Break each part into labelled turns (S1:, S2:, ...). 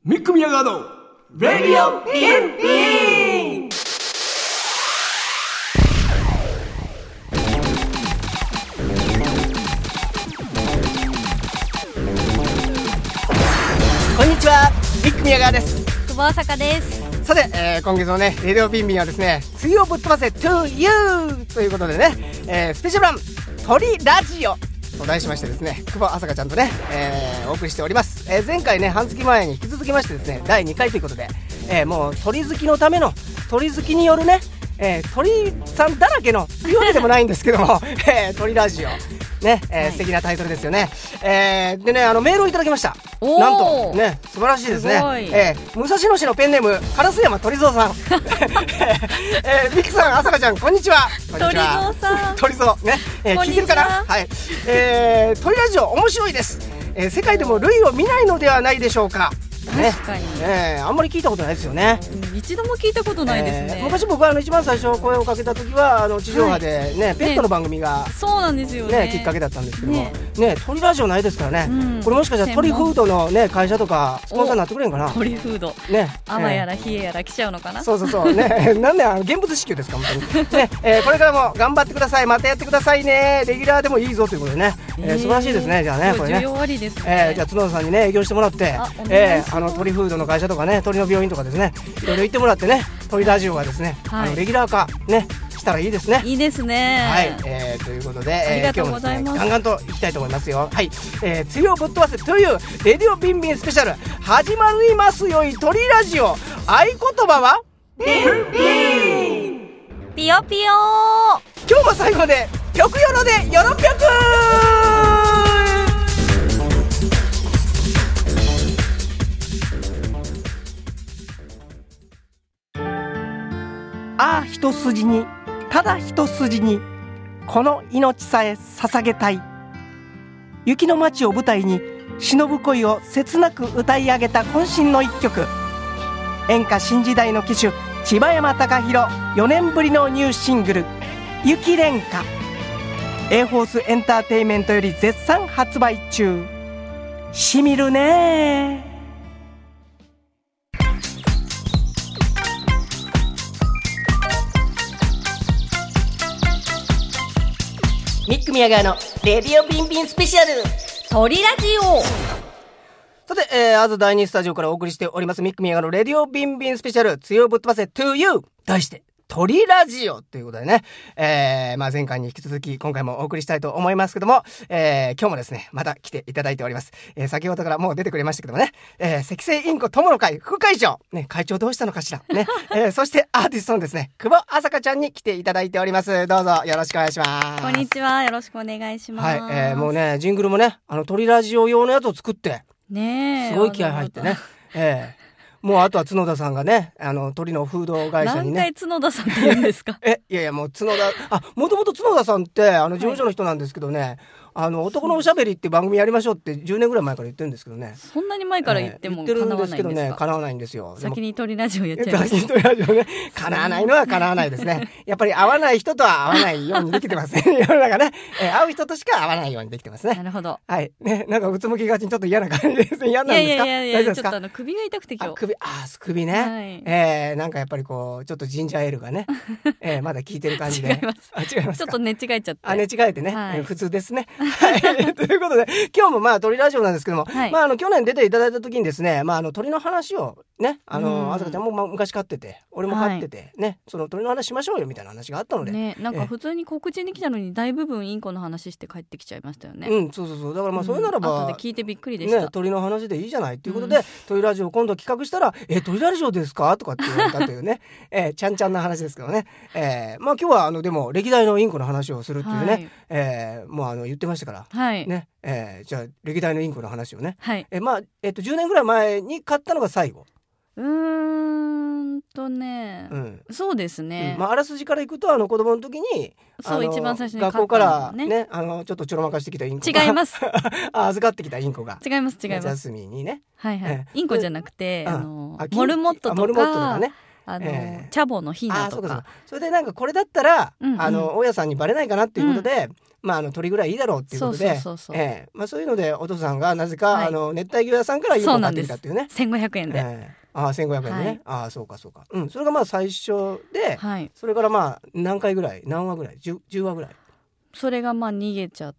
S1: ミック宮川のレディオピンピン。こんにちは、ミック宮川です。
S2: 久保朝香です。
S1: さて、今月のねレディオピンピンはですね、次をぶっ飛ばせ to you ということでね、スペシャル版鳥ラジオと題しましてですね、久保朝香ちゃんとね、お送りしております。前回ね、半月前に引き続きましてですね、第2回ということで、もう鳥好きのための鳥好きによるね、鳥さんだらけのいうわけでもないんですけども、鳥ラジオね、素敵なタイトルですよね。でね、メールをいただきました。なんとね、素晴らしいですね。武蔵野市のペンネーム烏山鳥蔵さん。ミキさん、朝香ちゃん、こんにちは。
S2: 鳥蔵さん。
S1: 鳥蔵ね、聞いてるかな。はい。鳥ラジオ面白いです。世界でも類を見ないのではないでしょうか。ね、
S2: 確かに、
S1: あんまり聞いたことないですよね。
S2: 一度も聞いたことないですね。
S1: 昔僕は一番最初声をかけた時は地上波でね、ペットの番組が、
S2: そうなんですよね、
S1: きっかけだったんですけどもね、鳥ラジオないですからね、これもしかしたら鳥フードのね会社とかスポンサーになってくれんかな。
S2: 鳥フードね、甘やら冷えやら来ちゃうのかな。
S1: そうねなんで現物支給ですか本当にね。これからも頑張ってください。またやってくださいね。レギュラーでもいいぞということでね、素晴らしいですね。じゃあね、これね、
S2: 需要ありですね。
S1: じゃあ角田さんにね営業してもらって、鳥フードの会社とかね、鳥の病院とかですね、いろいろ行ってもらってね、鳥ラジオがですね、レギュラー化ねしたらいいですね。
S2: いいですね。
S1: はい、ということで、
S2: ありがとうございます。
S1: ガンガンといきたいと思いますよ。はい、次をぶっ飛ばせというレディオビンビンスペシャル始まりますよい鳥ラジオ。合言葉はピンピン
S2: ピヨピヨ。
S1: 今日も最後まで曲よろでよろぴょく。ああ一筋に、ただ一筋にこの命さえ捧げたい。雪の街を舞台に忍ぶ恋を切なく歌い上げた渾身の一曲。演歌新時代の旗手千葉山貴弘4年ぶりのニューシングル雪恋歌、 A フォースエンターテイメントより絶賛発売中。しみるね。ミック宮川のレディオビンビンスペシャル
S2: 鳥ラジオ。
S1: さて、あず第2スタジオからお送りしておりますミック宮川のレディオビンビンスペシャル強ぶっ飛ばせ to you 題して鳥ラジオということでね、前回に引き続き今回もお送りしたいと思いますけども、今日もですねまた来ていただいております。先ほどからもう出てくれましたけどもね、赤星インコ友の会副会長ね、会長どうしたのかしらね、そしてアーティストのですね久保朝香ちゃんに来ていただいております。どうぞよろしくお願いします。
S2: こんにちは、よろしくお願いします。
S1: はい、もうねジングルもね鳥ラジオ用のやつを作って
S2: ね、
S1: すごい気合入ってね、もうあとは角田さんがね鳥のフード会社にね。
S2: 何回角田さんって言うんですか。
S1: いやもう角田もともと角田さんって事務所の人なんですけどね、男のおしゃべりって番組やりましょうって10年ぐらい前から言ってるんですけどね。
S2: そんなに前から言っても叶わないんですか。
S1: 言ってるんですけどね叶わないんですよ。
S2: 先に鳥ラジオやっちゃいます。
S1: 先に鳥ラジオね叶わないのは叶わないですね。やっぱり合わない人とは合わないようにできてますね。世の中ね、合う人としか合わないようにできてますね。
S2: なるほど。
S1: はいね、なんかうつむきがちにちょっと嫌な感じですね。嫌なんですか。
S2: いやちょっと首が痛くて今日。
S1: 首ね、
S2: はい、
S1: なんかやっぱりこうちょっとジンジャーエールがね、まだ効いてる感じで。
S2: 違います。
S1: 違います。
S2: ちょっと寝違えちゃって。
S1: 寝違えてね、普通ですね。はいということで今日も鳥ラジオなんですけども、去年出ていただいた時にですね、鳥の話をねあさかちゃんも昔飼ってて俺も飼っててね、その鳥の話しましょうよみたいな話があったので
S2: ね、なんか普通に告知に来たのに大部分インコの話して帰ってきちゃいましたよね。
S1: そうだからそれならば、
S2: 後で聞いてびっくりでした、
S1: ね、鳥の話でいいじゃないっていうことで、鳥ラジオ今度企画したら鳥ラジオですかとかって言われたというねちゃんちゃんな話ですけどね、今日はでも歴代のインコの話をするっていうね、もう言ってましたから、ねじゃあ歴代のインコの話をね、10年ぐらい前に買ったのが最後。
S2: そうですね、
S1: あらすじからいくと子供の時に
S2: 一番最初に
S1: 学校からねちょっとちょろまかしてきたインコが
S2: 違います
S1: 預かってきたインコが
S2: 違います
S1: ジャスミンにね、
S2: インコじゃなくて
S1: モルモットとか
S2: ね、 チャボのヒーナとか。
S1: そうかそうか。それでなんかこれだったら、
S2: うんうん
S1: 大家さんにバレないかなっていうことで、鳥ぐらいいいだろうっていうことで、
S2: そうそう
S1: そういうのでお父さんがなぜか、
S2: はい
S1: 熱帯魚屋さんからインコを買ってきたっていうね。
S2: 1500円で、
S1: 1500円でね、そうかそうか、それが最初で、
S2: はい、
S1: それから何回ぐらい、何話ぐらい、10話ぐらい、
S2: それが逃げちゃって、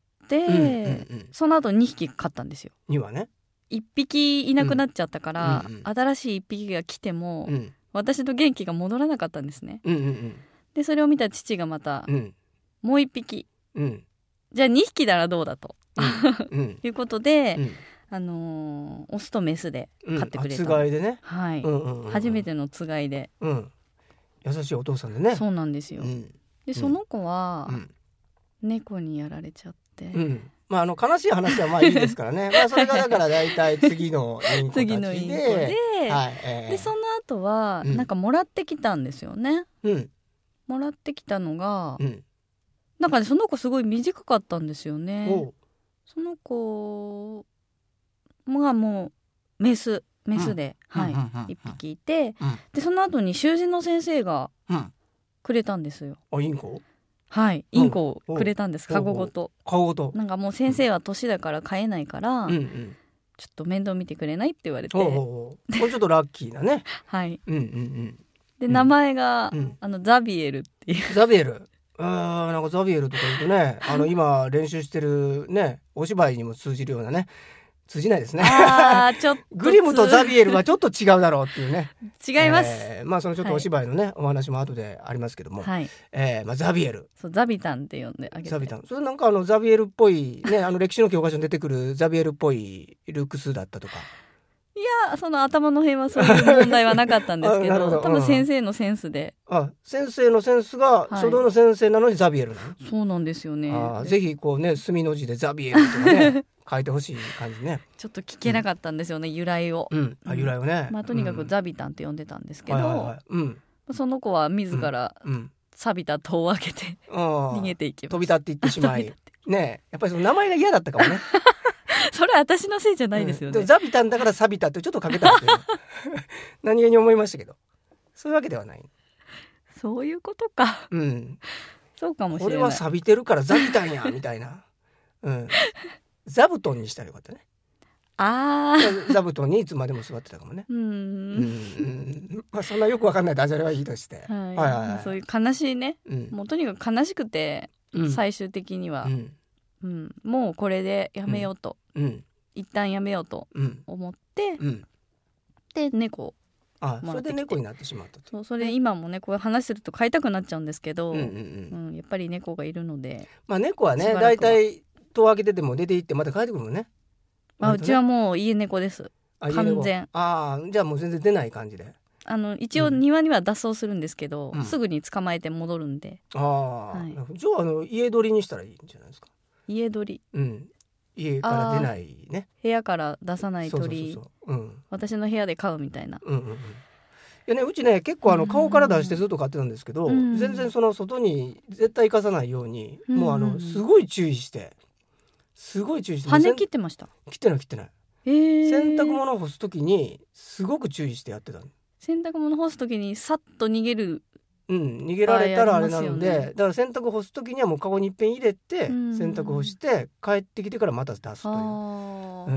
S2: その後2匹飼ったんですよ。
S1: 2話ね。
S2: 1匹いなくなっちゃったから、
S1: うんうん
S2: 新しい1匹が来ても、
S1: うん
S2: 私の元気が戻らなかったんですね。
S1: うんうん
S2: でそれを見た父がまた、
S1: うん
S2: もう1匹、
S1: うん
S2: じゃあ2匹ならどうだと
S1: うん
S2: いうことで、
S1: うん
S2: オスとメスで飼ってくれた、
S1: つがいでね、
S2: はい
S1: 初
S2: 初めてのつがいで、
S1: 優しいお父さんでね。
S2: そうなんですよ、でその子は、猫にやられちゃって、
S1: 悲しい話はまあいいですからね。それがだから大体次のインコたちで
S2: 次のインコで、
S1: はい
S2: でその後はなんかもらってきたんですよね、もらってきたのが、なんかねその子すごい短かったんですよね。その子がもうメスで、1匹いて、でその後に習字の先生がくれたんですよ。
S1: インコ？
S2: はい、インコをくれたんです、カゴごと。なんかもう先生は年だから飼えないから、ちょっと面倒見てくれないって言われて、
S1: これちょっとラッキーなね。
S2: はいで名前が、ザビエルっていう。
S1: ザビエル、なんかザビエルとか言うとね、今練習してるねお芝居にも通じるようなね、通じないですね。
S2: ちょっと
S1: グリムとザビエルはちょっと違うだろうっていうね。
S2: 違います。
S1: そのちょっとお芝居のね、お話も後でありますけども、ザビエル、
S2: ザビタンって呼んであげて。
S1: ザビタン、それなんかザビエルっぽいね、歴史の教科書に出てくるザビエルっぽいルックスだったとか。
S2: いや、その頭の辺はそういう問題はなかったんですけど多分先生のセンスで、
S1: 先生のセンスが書道の先生なのにザビエルなの。
S2: そうなんですよね。
S1: ぜひこうね、墨の字でザビエルとかね書いてほしい感じね。
S2: ちょっと聞けなかったんですよね、由来を。
S1: 由来をね。
S2: とにかくザビタンって呼んでたんですけど、その子は自ら錆びた戸を開けて逃げていきました。
S1: 飛び立っていってしまいね、やっぱりその名前が嫌だったかもね。
S2: それは私のせいじゃないですよね。
S1: ザビタンだから錆びたってちょっとかけたって何気に思いましたけど、そういうわけではない。
S2: そういうことか。そうかもしれない。
S1: これは錆びてるからザビタンやみたいな。座布団にしたらよかったね。座布団にいつまでも座ってたかもね。そんなよくわかんないダジャレはいいとして、
S2: そういう悲しいね、もうとにかく悲しくて、最終的には、もうこれでやめようと、一旦やめようと思って、で猫をもらってきて、それで猫になってしまったと。それ今もねこういう話すると飼いたくなっちゃうんですけど、やっぱり猫がいるので、
S1: 猫はねだいたい戸を開けてても出て行ってまた帰ってくるもんね。
S2: うちはもう家猫です。完全。
S1: じゃあもう全然出ない感じで。
S2: 一応庭には脱走するんですけど、すぐに捕まえて戻るんで。じゃあ
S1: 家取りにしたらいいんじゃないですか。
S2: 家取り。
S1: 家から出ないね。
S2: 部屋から出さない鳥。私の部屋で飼うみたいな。い
S1: やね、うちね結構顔から出してずっと飼ってたんですけど、全然その外に絶対行かさないように、もうすごい注意して。
S2: 羽切ってました？
S1: 切ってない。洗濯物を干すときにすごく注意してやってた。
S2: 洗濯物干すときにさっと逃げる、
S1: 逃げられたらあれなので、だから洗濯干すときにはもうカゴにいっぺん入れて、洗濯干して帰ってきてからまた出すという。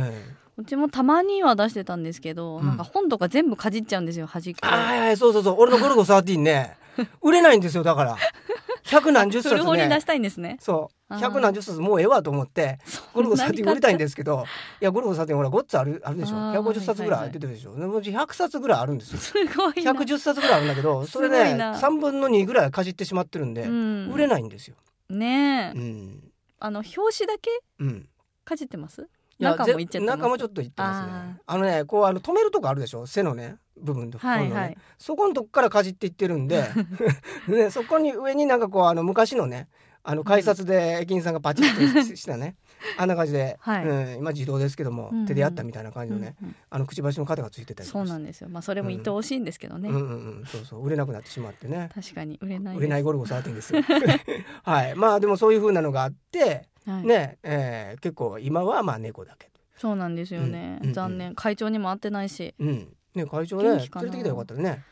S2: うちもたまには出してたんですけど、なんか本とか全部かじっちゃうんですよ、端っこ。
S1: そう俺のゴルゴ13ね売れないんですよ。だから100何十冊ね、
S2: 古本に出したいんですね。
S1: そう100何十冊もうええわと思ってゴルゴ13売りたいんですけど、いやゴルゴ13ほらごっつあるでしょ。150冊ぐらい出てるでしょ。でも100冊ぐらいあるんですよ。
S2: すごいな。
S1: 110冊ぐらいあるんだけど、それね3分の2ぐらいかじってしまってるんで、売れないんですよね。表紙だけかじってます？中もいっちゃってます？中もちょっといってますね。こう止めるとこあるでしょ、背のね部分と、そこのとこからかじっていってるんでそこに上になんかこう昔のね改札で駅員さんがパチッとしたねあんな感じで、今自動ですけども、手でやったみたいな感じのね、くちばしの肩がついてたり。
S2: そうなんですよ。それも愛おしいんですけどね。
S1: 売れなくなってしまってね。
S2: 確かに売れない
S1: ゴルゴ13ですよでもそういう風なのがあって結構今は猫だけ。
S2: そうなんですよね。残念。会長にも会ってないし。
S1: 会長ね連れてきたらよかったね。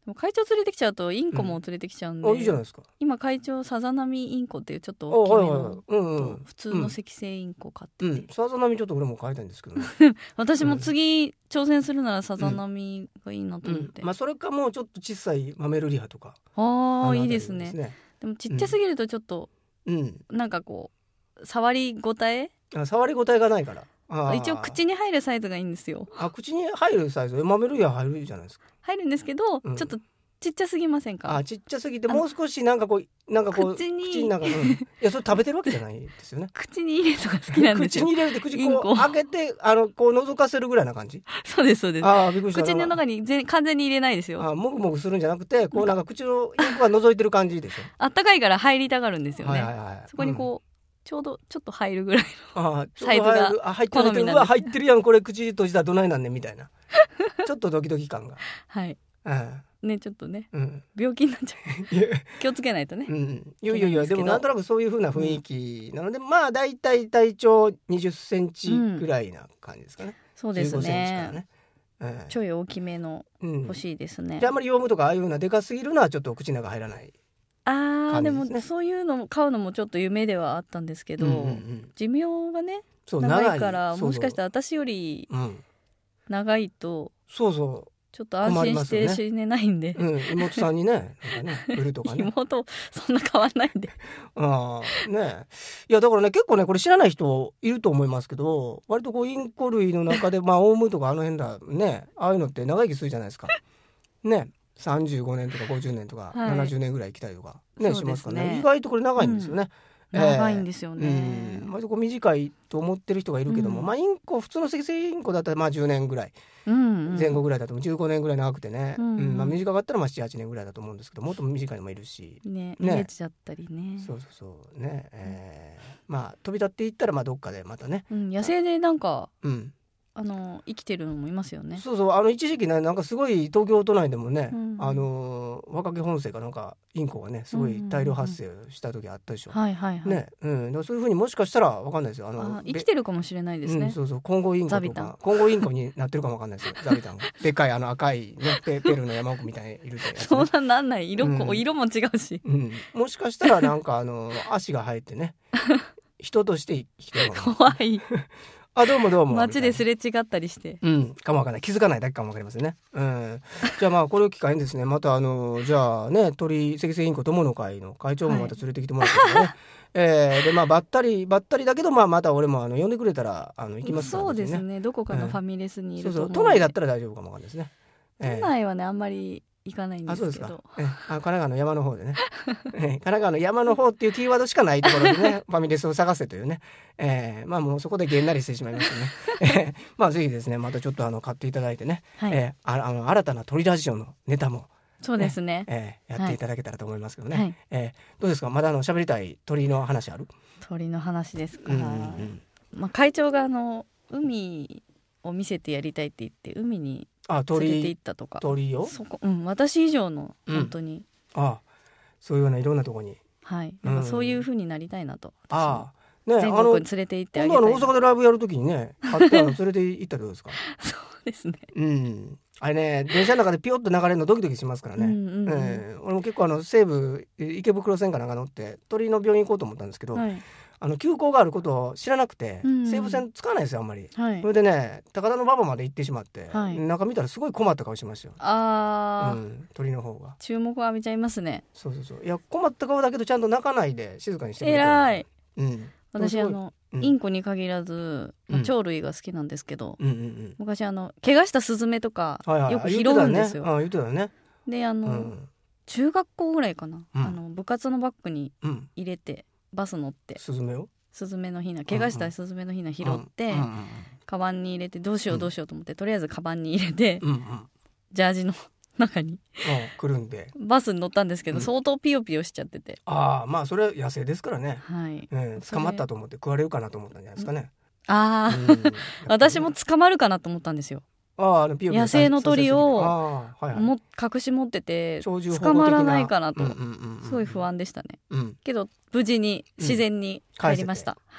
S2: も会長連れてきちゃうとインコも連れてきちゃうんで、
S1: いいじゃないですか。
S2: 今会長さざ波インコっていうちょっと大きめの普通の赤星インコ飼ってて、
S1: さざ波ちょっと俺も飼いたいんですけどね
S2: 私も次挑戦するならさざ波がいいなと思って、
S1: それかもうちょっと小さいマメルリハとか。
S2: いいですね。でもちっちゃすぎるとちょっと、なんかこう触りごたえ
S1: がないから。
S2: 一応口に入るサイズがいいんですよ。
S1: 口に入るサイズ、マメルリハ入るじゃないですか。
S2: 入るんですけど、ちょっとちっちゃすぎませんか？
S1: ちっちゃすぎてもう少しなんかこう口になんか、いやそれ食べてるわけじゃないですよね。
S2: 口に入れるのが好きなんですよ。
S1: 口に入れるって口こう開けてこう覗かせるぐらいな感じ。
S2: そうですそうです。
S1: びっくりした。
S2: 口の中に完全に入れないですよ。
S1: もぐもぐするんじゃなくて、こうなんか口のインコが覗いてる感じでしょ。
S2: あったかいから入りたがるんですよね。そこにこうちょっと入るぐらいのサイズが好みなんです。
S1: 入ってるやんこれ、口閉じたらどないなんねんみたいなちょっとドキドキ感が
S2: はいね、ちょっとね、病気になっちゃう気をつけないとね。
S1: いやでもなんとなくそういう風な雰囲気なので、だいたい体長20センチぐらいな感じですかね。
S2: そうですね。
S1: 15センチからね、
S2: ちょい大きめの欲しいですね。
S1: であんまりヨウムとかああいう風なでかすぎるのはちょっと口の中入らない。
S2: でもそういうの買うのもちょっと夢ではあったんですけど、寿命がね長いから、もしかしたら私より長いとちょっと安心して死ねないんで、
S1: 妹さんにね売るとかね。
S2: 妹そんな変わんないんで
S1: いやだからね、結構ねこれ知らない人いると思いますけど、割とこうインコ類の中でオウムとかあの辺だね、ああいうのって長生きするじゃないですかね。35年とか50年とか70年ぐらい生きたりとかしますからね。意外とこれ長いんですよね。
S2: 長いんですよね。
S1: 割とこう短いと思ってる人がいるけども、インコ普通の赤星インコだったら10年ぐらい前後ぐらいだと15年ぐらい長くてね、短かったら7、8年ぐらいだと思うんですけど、もっと短いのもいるし
S2: ね、逃げちゃったりね。
S1: そうね、飛び立っていったらどっかでまたね、
S2: 野生でなんか生きてるのもいますよね。
S1: 一時期ね、なんかすごい東京都内でもね、若気本生かなんかインコがねすごい大量発生した時あったでしょ。そういう風にもしかしたら分かんないですよ。
S2: 生きてるかもしれないですね。
S1: コンゴインコとかコンゴインコになってるかも分かんないですよ。ザビタンがでっかい赤いねペルーの山奥みたいにいるってやつね。
S2: そうなんない、色も違うし、
S1: もしかしたらなんか足が生えてね人として生きてるかも。
S2: 怖い
S1: どうも
S2: 街ですれ違ったりして、
S1: かもわかんない、気づかないだけかもわかりますね。じゃあこれを機会にですね、またじゃあね、赤星インコ友の会の会長もまた連れてきてもらってね、でばったりだけどまた俺も呼んでくれたら行きますからね。
S2: そうですね、どこかのファミレスにいると思うので、
S1: 都内だったら大丈夫かもわかんないですね。
S2: 都内はねあんまり行かないんですけど。
S1: そうですか。神奈川の山の方でね神奈川の山の方っていうキーワードしかないところでねファミレスを探せというね、もうそこでげんなりしてしまいましたねぜひですね、またちょっと買っていただいてね、新たな鳥ラジオのネタも
S2: そうですね、
S1: やっていただけたらと思いますけどね、どうですか、まだ喋りたい鳥の話ある？
S2: 鳥の話ですか、会長が海を見せてやりたいって言って海に連れて行ったとか、
S1: 鳥を
S2: 私以上の本当に、
S1: そういうようないろんなとこに、
S2: なんかそういう風になりたいなと、
S1: 全
S2: 国に連れて行ってあげたい。
S1: 今大阪でライブやるときにね買って連れて行ったらどうですか？
S2: そうですね、
S1: あれね、電車の中でピヨッと流れるのドキドキしますからね。俺も結構西武池袋線かなんか乗って鳥の病院行こうと思ったんですけど、急行があることを知らなくて、西武線使わないですよあんまり、それでね高田馬場まで行ってしまって、中見たらすごい困った顔しましたよ。鳥の方が
S2: 注目を浴びちゃいますね。
S1: そういや困った顔だけどちゃんと泣かないで静かにしてくれた。
S2: 偉い。私インコに限らず、鳥類が好きなんですけど、昔怪我したスズメとかよく拾うんですよ。
S1: 言ってたね。
S2: で中学校ぐらいかな、部活のバッグに入れてバス乗ってスズメのヒナ、怪我したスズメのヒナ拾って、カバンに入れてどうしようと思って、とりあえずカバンに入れて、ジャージの中に
S1: くるんで
S2: バスに乗ったんですけど、相当ピヨピヨしちゃってて、
S1: それは野生ですからね、捕まったと思って食われるかなと思ったんじゃないですかね。
S2: 私も捕まるかなと思ったんですよ。野生の鳥を隠し持ってて捕まらないかなと、すごい不安でしたね。けど無事に自然に帰りました。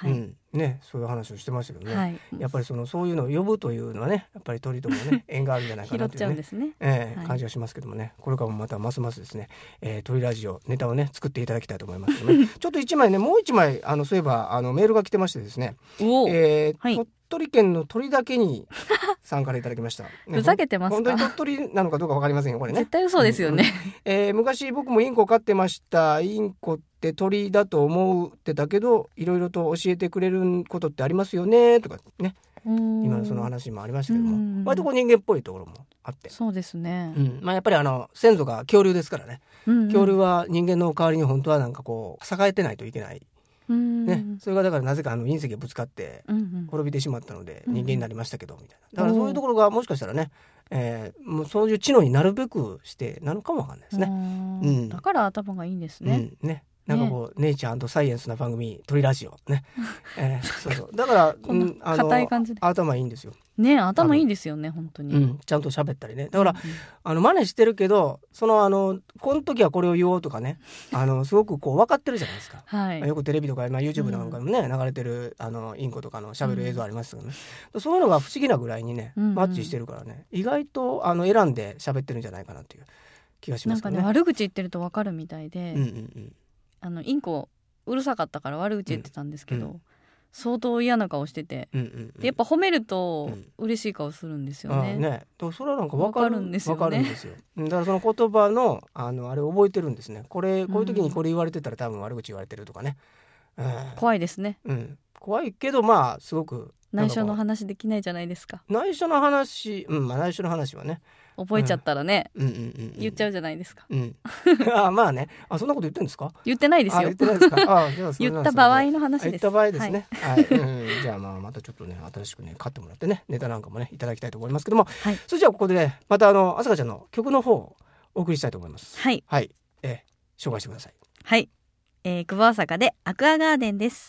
S1: ね、そういう話をしてましたけどね、はい、やっぱりそういうのを呼ぶというのはね、やっぱり鳥ともね縁があるんじゃないかなという、ね、
S2: 拾っちゃうんですね、
S1: はい、感じがしますけどもね、これからもまたますますですね、鳥ラジオネタをね作っていただきたいと思いますけど、ね、ちょっと1枚ね、もう1枚そういえばメールが来てましてですね、はい、鳥取県の鳥だけにさんからいただきました、ね、
S2: ふざけてますか？
S1: 本当に鳥取なのかどうか分かりませんよこれね。
S2: 絶対嘘ですよね、
S1: 昔僕もインコ飼ってました。インコって鳥だと思ってたけど、いろいろと教えてくれることってありますよねとかね、今のその話もありましたけども、割とこう人間っぽいところもあって、
S2: そうですね、
S1: まあ、やっぱり先祖が恐竜ですからね、恐竜は人間の代わりに本当はなんかこう栄えてないといけない、ね、それがだからなぜか隕石がぶつかって滅びてしまったので人間になりましたけどみたいな、だからそういうところがもしかしたらね、もうそういう知能になるべくしてなのかもわかんないですね、
S2: だから頭がいいんですね、
S1: ね、なんかこう、ネイチャー&サイエンスな番組鳥ラジオね、そうそう、だから
S2: 硬い感じで
S1: 頭いいんですよ
S2: ね、頭いいですよね本当に、
S1: ちゃんと喋ったりね、だから、真似してるけどこの時はこれを言おうとかね、すごくこう分かってるじゃないですか、はい、よくテレビとか、YouTube なんかでもね、流れてるインコとかの喋る映像ありますよね、そういうのが不思議なぐらいにね、マッチしてるからね、意外と選んで喋ってるんじゃないかなっていう気がしますけどね。
S2: なんかね、悪口言ってると分かるみたいで、インコうるさかったから悪口言ってたんですけど、相当嫌な顔してて、でやっぱ褒めると嬉しい顔するんですよね。
S1: それはなんか分かるんですよね。分かるんですよ。だからその言葉のあれ覚えてるんですね。こういう時にこれ言われてたら多分悪口言われてるとかね。
S2: 怖いですね。
S1: 怖いけどまあすごく
S2: 内緒の話できないじゃないですか。
S1: 内緒の話、内緒の話はね。
S2: 覚えちゃったらね、言っちゃうじゃないですか。
S1: まあね、そんなこと言ってるんですか？
S2: 言ってないですよ。
S1: 言ってないですか？じゃあ
S2: 言った場合の話です。
S1: 言った場合ですね。はい。じゃあまたちょっとね、新しくね買ってもらってね、ネタなんかもねいただきたいと思いますけども、それじゃあここでね、またあさかちゃんの曲の方をお送りしたいと思います。
S2: はい。
S1: はい。紹介してください。
S2: はい。久保あさかでアクアガーデンです。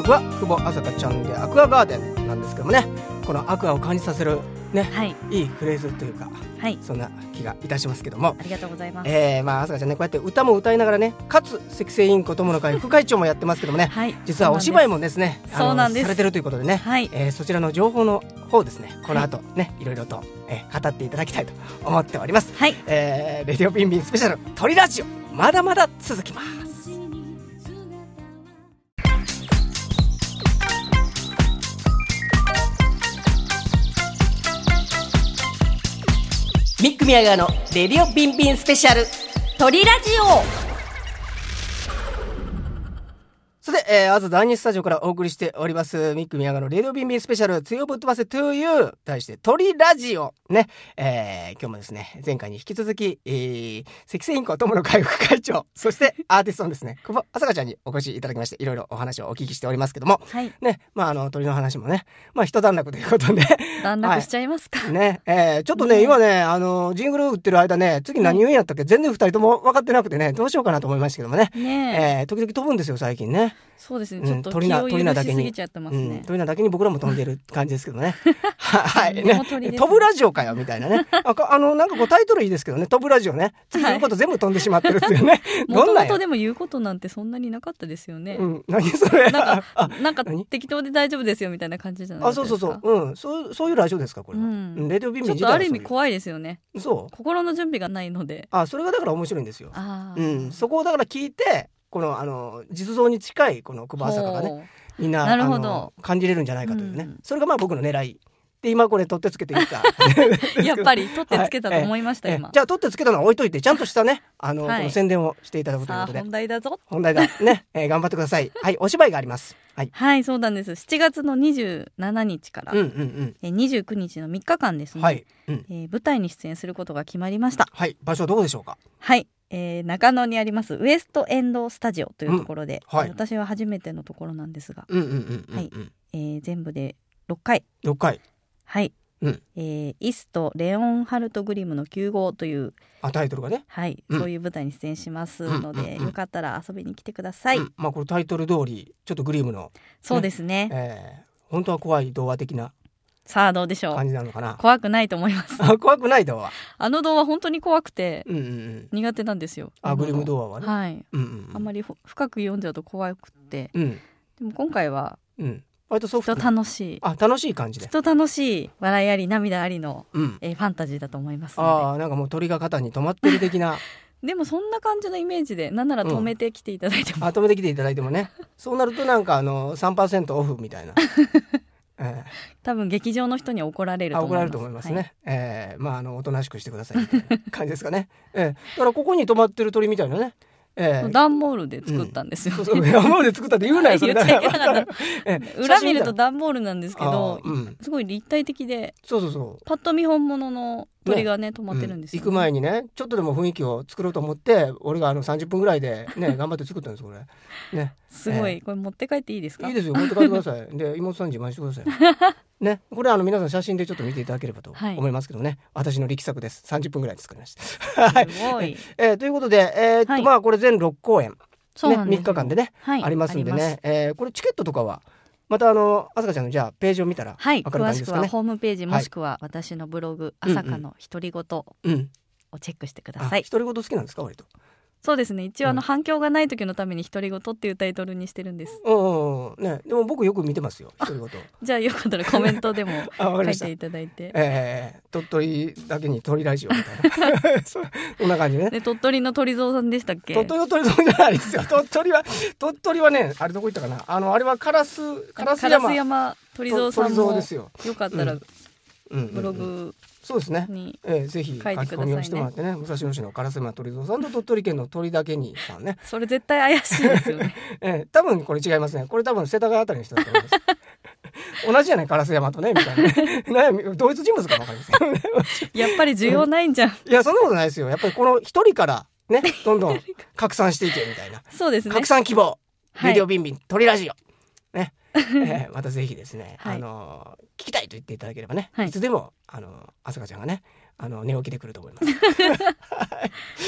S1: 曲は久保朝香ちゃんでアクアガーデンなんですけどもね、このアクアを感じさせるね、はい、いいフレーズというか、はい、そんな気がいたしますけども、
S2: ありがとうございます。
S1: まあ朝香ちゃんね、こうやって歌も歌いながらね、かつセキセイインコ友の会副会長もやってますけどもね、はい、実はお芝居もですね、されてるということでね、はい、そちらの情報の方ですね、この後ね、いろいろと、語っていただきたいと思っております。はい、レディオビンビンスペシャル鳥ラジオ、まだまだ続きます。ミック宮川のレディオビンビンスペシャル
S2: 鳥ラジオ。
S1: さて、まず第2スタジオからお送りしておりますミック宮川のレディオビンビンスペシャル強ぶっ飛ばせ to you 題して鳥ラジオね、今日もですね、前回に引き続き、セキセイインコ友の会副会長、そしてアーティストのですね久保朝香ちゃんにお越しいただきまして、いろいろお話をお聞きしておりますけども、はい、ね、まあ鳥の話もね、まあ一段落ということで
S2: 段落しちゃいますか、
S1: はい、ね、ちょっとね、今ねジングル打ってる間ね、次何言うんやったっけ、全然2人とも分かってなくてね、どうしようかなと思いましたけどもね、時々飛ぶんですよ最近ね。
S2: そうですね、ちょっと気を許しすぎちゃってますね。
S1: 鳥なだけに僕らも飛んでる感じですけどねはいね、飛ぶラジオかよみたいなねなんかこうタイトルいいですけどね、飛ぶラジオね、次言うこと全部飛んでしまってるっていうね
S2: もともとでも言うことなんてそんなになかったですよね。
S1: 何それ
S2: なんか適当で大丈夫ですよみたいな感じじゃないですか。
S1: そういうラジオですかこれは。レディオビンビン自体は
S2: ちょっとある意味怖いですよね。
S1: そう
S2: 心の準備がないので、
S1: それがだから面白いんですよ。そこをだから聞いて、この実像に近いこの久保朝香がね、みんな感じれるんじゃないかというね、それがまあ僕の狙いで、今これ取ってつけていった
S2: やっぱり取ってつけたと思いました、今。
S1: じゃあ取ってつけたのは置いといて、ちゃんとしたねこの宣伝をしていただくということで、
S2: 本題だぞ、
S1: 本題だね、頑張ってください。はい、お芝居があります。
S2: はい、そうなんです。7月の27日から29日の3日間ですね、舞台に出演することが決まりました。
S1: はい、場所はどこでしょうか。
S2: はい、中野にありますウエストエンドスタジオというところで、私は初めてのところなんですが、全部で6回、はい、イスとレオンハルトグリムの9号という
S1: タイトルがね、
S2: はい、そういう舞台に出演しますので、よかったら遊びに来てください。
S1: まあこれタイトル通りちょっとグリムの、
S2: そうですね、
S1: 本当は怖い童話的な、
S2: さあどうでしょう、
S1: 感じなのかな。
S2: 怖くないと思います
S1: 怖くない童話、
S2: 童話本当に怖くて苦手なんですよ。
S1: グリム童話はね、
S2: はい、あんまり深く読んじゃうと怖くて、でも今回は
S1: 割とソフト、
S2: 楽しい、
S1: 楽しい感じで、
S2: 楽しい、笑いあり涙ありの、ファンタジーだと思いますので。
S1: なんかもう鳥が肩に止まってる的な
S2: でもそんな感じのイメージで、なんなら止めてきていただいても、
S1: 止めてきていただいてもねそうなるとなんか3% オフみたいな
S2: 多分劇場の人に怒られると思います。
S1: 怒られると思いますね。おとなしくしてくださいみたいな感じですかね。だからここに止まってる鳥みたいなね、
S2: 段ボールで作ったんですよ、
S1: 段ボールで作ったって言うなよそれだ
S2: 裏見ると段ボールなんですけど、すごい立体的で、パッと見本物の鳥がね止まってるんですよ、
S1: 行く前にね、ちょっとでも雰囲気を作ろうと思って、俺が30分ぐらいでね頑張って作ったんですこれね。
S2: すごい、これ持って帰っていいですか。
S1: いいですよ、持って帰ってくださいで妹さんに自慢してくださいね、これ皆さん写真でちょっと見ていただければと思いますけどね、私の力作です。30分ぐらいで作りましたすごいということで、まあこれ全6公演、3日間でね、ありますんでね、これチケットとかはまた朝香ちゃんのじゃあページを見たら分かる感じですかね。
S2: 詳しくはホームページ、もしくは私のブログ、朝香の独り言をチェックしてください。
S1: 独り言好きなんですか割と。
S2: そうですね、一応反響がない時のために独り言っていうタイトルにしてるんです。
S1: でも僕よく見てますよ独り言
S2: じゃあよかったらコメントでも書いていただいて
S1: 鳥取だけに鳥ラジオみたいなそんな感じね。
S2: 鳥取の鳥蔵さんでしたっけ。
S1: 鳥取の鳥蔵じゃないですよ鳥取はね、あれどこ行ったかな、あれは烏
S2: 山鳥蔵さんも
S1: ですよ。
S2: よかったらブログ
S1: そうですね、ぜひ書き込みをしてもらってね、武蔵野市の烏山鳥蔵さんと鳥取県の鳥だけにさんね
S2: それ絶対怪しいですよね
S1: 多分これ違いますね。これ多分世田谷あたりの人だと思います同じじゃない、烏山とねみたいなね同一人物かも分かりません
S2: やっぱり需要ないんじゃん
S1: いやそんなことないですよ。やっぱりこの一人からねどんどん拡散していけみたいな
S2: そうですね、
S1: 拡散希望、レディオビンビン鳥ラジオねまたぜひですね、聞きたいと言っていただければね、いつでも朝香ちゃんがね寝起きで来ると思います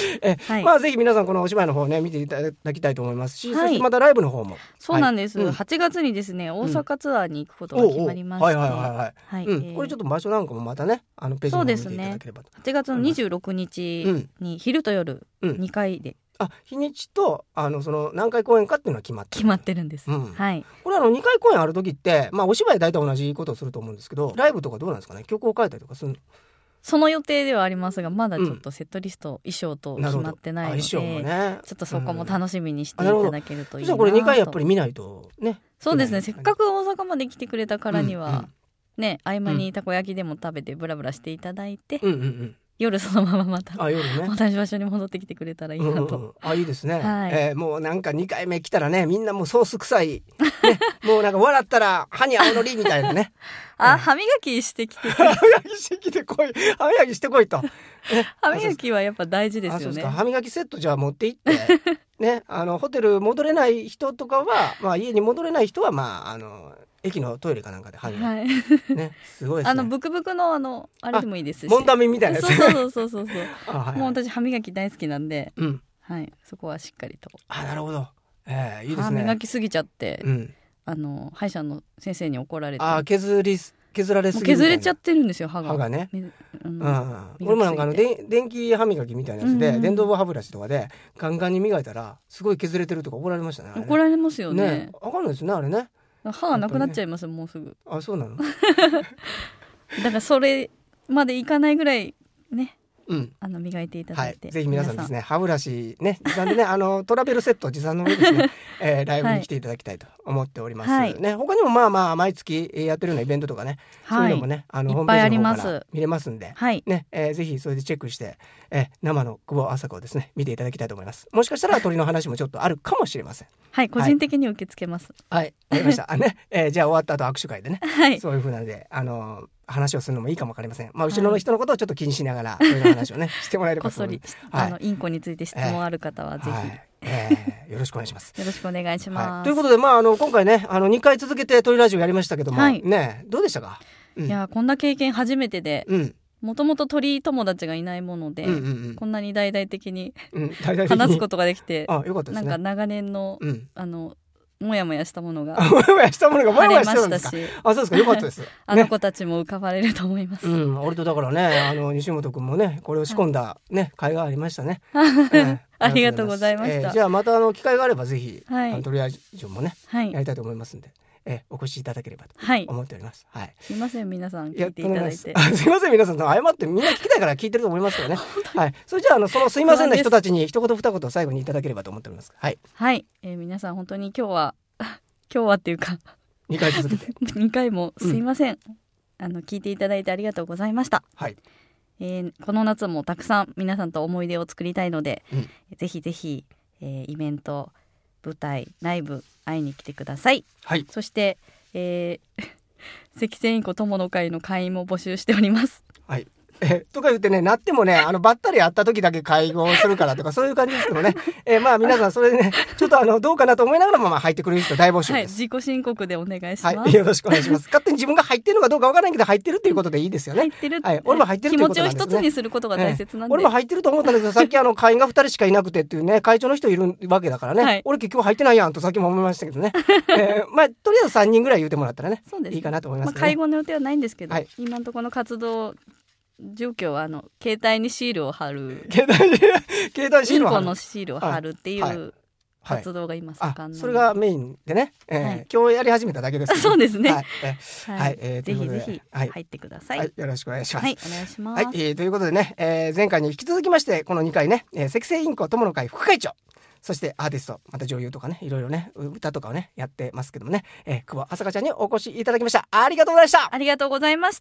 S2: はい、
S1: まあぜひ皆さんこのお芝居の方ね見ていただきたいと思いますし、
S2: はい、
S1: そしてまたライブの方も
S2: そうなんです、8月にですね大阪ツアーに行くことが決まりまして、
S1: これちょっと場所なんかもまたねページの方見ていただければと。
S2: そうですね、8月の26日に昼と夜2回で、
S1: 日にちとその何回公演かっていうのは決まって
S2: るんです、はい、
S1: これ2回公演ある時って、お芝居大体同じことをすると思うんですけど、ライブとかどうなんですかね、曲を変えたりとかするの？
S2: その予定ではありますが、まだちょっとセットリスト、衣装と決まってないので、ちょっとそこも楽しみにしていただけるといいなと。
S1: これ2回やっぱり見ないとね。
S2: そうですね、せっかく大阪まで来てくれたからには、ね、合間にたこ焼きでも食べてブラブラしていただいて、夜そのまままた同じ場所に戻ってきてくれたらいいなと。
S1: いいですね、もうなんか2回目来たらね、みんなもうソース臭い、ね、もうなんか笑ったら歯に青のりみたいなね
S2: 歯磨きしてきて
S1: 歯磨きしてこい、歯磨きしてこいと、
S2: 歯磨きはやっぱ大事ですよね。
S1: 歯磨きセットじゃあ持って行ってね、ホテル戻れない人とかは、家に戻れない人は駅のトイレかなんかで歯磨き、ね、すごいですね。
S2: ブクブクのあれでもいいですし、
S1: モンタミンみたいなやつ。
S2: そうもう私歯磨き大好きなんで、そこはしっかりと。
S1: なるほど、いいですね。
S2: 歯磨きすぎちゃって、歯医者の先生に怒られて、
S1: 削られすぎるみたいな、
S2: 削れちゃってるんですよ、歯がね。
S1: 俺もなんか電気歯磨きみたいなやつで、電動歯ブラシとかでガンガンに磨いたらすごい削れてるとか怒られましたね。
S2: 怒られますよね。
S1: 分かんないですね、あれね。
S2: 歯がなくなっちゃいます、もうすぐ。
S1: そうなの
S2: だからそれまでいかないぐらいね、磨いていただいて、
S1: ぜひ皆さんですね、歯ブラシね、持参でねトラベルセット持参の上ですね、ライブに来ていただきたいと思っております、ね。他にも毎月やってるようなイベントとかね、そういうのもねホームページの方から見れますんで、ね、ぜひそれでチェックして、生の久保麻子をですね見ていただきたいと思います。もしかしたら鳥の話もちょっとあるかもしれません。
S2: 個人的に受け付けます。
S1: わかりましたね。じゃあ終わった後握手会でね、そういう風なので話をするのもいいかもわかりません。後ろの人のことをちょっと気にしながらそういう話をねしてもらえればと思います。
S2: こっそりインコについて質問ある方はぜ
S1: ひよろしくお願いします。
S2: よろしくお願いします。
S1: ということで今回ね2回続けて鳥ラジオやりましたけども、ね、どうでしたか？
S2: いやこんな経験初めてで、もともと鳥友達がいないもので、こんなに大々的に話すことができて、なんか長年のもやもやしたものが晴れましたし、
S1: そうですか、よかったです。
S2: 子たちも浮かばれると思います。
S1: 俺とだからね西本君もねこれを仕込んだね会がありましたね。
S2: ありがとうございました。
S1: じゃあまた機会があればぜひ鳥ラジオもねやりたいと思いますんで。お越しいただければと思っております。
S2: すいません皆さん聞いていただいて。すい
S1: ません皆さん謝ってみんな聞きたいから聞いてると思いますけどね。それじゃあそのすいませんな人たちに一言二言最後にいただければと思っております。
S2: 皆さん本当に今日はっていうか
S1: 2回続けて
S2: 2回もすいません、聞いていただいてありがとうございました。この夏もたくさん皆さんと思い出を作りたいので、ぜひぜひ、イベント舞台ライブ会いに来てください。そして、赤線インコ友の会の会員も募集しております。
S1: とか言ってね、なってもねばったり会った時だけ会合するからとかそういう感じですけどね、皆さんそれでねちょっとどうかなと思いながらも入ってくれる人大募集です。
S2: 自己申告でお願いします。
S1: よろしくお願いします。勝手に自分が入ってるのかどうかわからないけど入ってるっていうことでいいですよね。
S2: 入ってる、
S1: 俺も入ってるっていうことなんですね。
S2: 気持ちを一つにすることが大切なんで、
S1: 俺も入ってると思ったんですけどさっき会員が2人しかいなくてっていうね会長の人いるわけだからね、俺結局入ってないやんとさっきも思いましたけどね、とりあえず3人ぐらい言ってもらったらねいいかなと思いますけどね。
S2: 会合の予定はないんですけど、今のところの活動状況は携帯にシールを貼る
S1: 携帯シールを貼る、
S2: インコのシールを貼るっていう活動が今盛んなので、
S1: それがメインでね、今日やり始めただけですけど、
S2: そうですね。
S1: ぜ
S2: ひぜひ入ってください。
S1: よろしくお願いします。
S2: お願いします。
S1: ということでね、前回に引き続きましてこの2回ね、赤線インコ友の会副会長、そしてアーティストまた女優とかねいろいろね歌とかをねやってますけどもね、久保麻香ちゃんにお越しいただきました。ありがとうございました。
S2: ありがとうございました。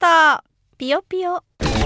S2: ピヨピヨ。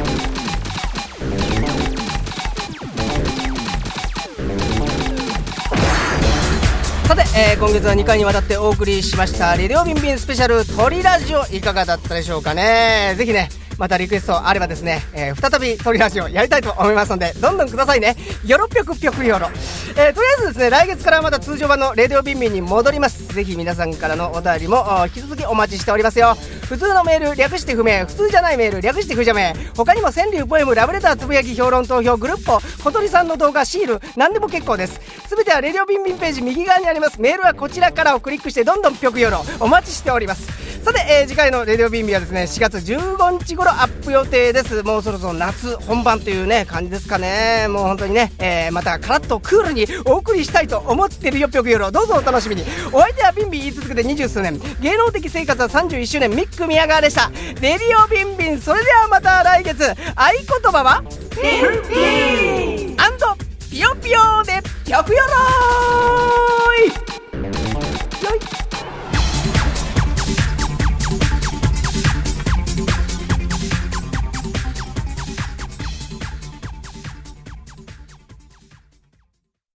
S1: さて、今月は2回にわたってお送りしましたレディオビンビンスペシャル鳥ラジオいかがだったでしょうかね。ぜひね、 またリクエストあればですね、再び鳥ラジオやりたいと思いますので、どんどんくださいね。よろぴょくぴょくよろ。とりあえずですね、来月からまた通常版のレディオビンビンに戻ります。ぜひ皆さんからのお便りも引き続きお待ちしておりますよ。普通のメール略して不明、普通じゃないメール略して不邪名、他にも川柳ポエムラブレターつぶやき評論投票グループポ小鳥さんの動画シール何でも結構です。すべてはレディオビンビンページ右側にあります。メールはこちらからをクリックしてどんどんぴょくよろお待ちしております。さて、次回のレディオビンビンはですね4月15日頃アップ予定です。もうそろそろ夏本番というね感じですかね。もう本当にね、またカラッとクールにお送りしたいと思ってるよぴょくよろ、どうぞお楽しみに。お相手はビンビン言い続けて20数年、芸能的生活は31周年ミック宮川でした。レディオビンビン、それではまた来月。合言葉はピンピン&ピヨピヨでぴょくよろー。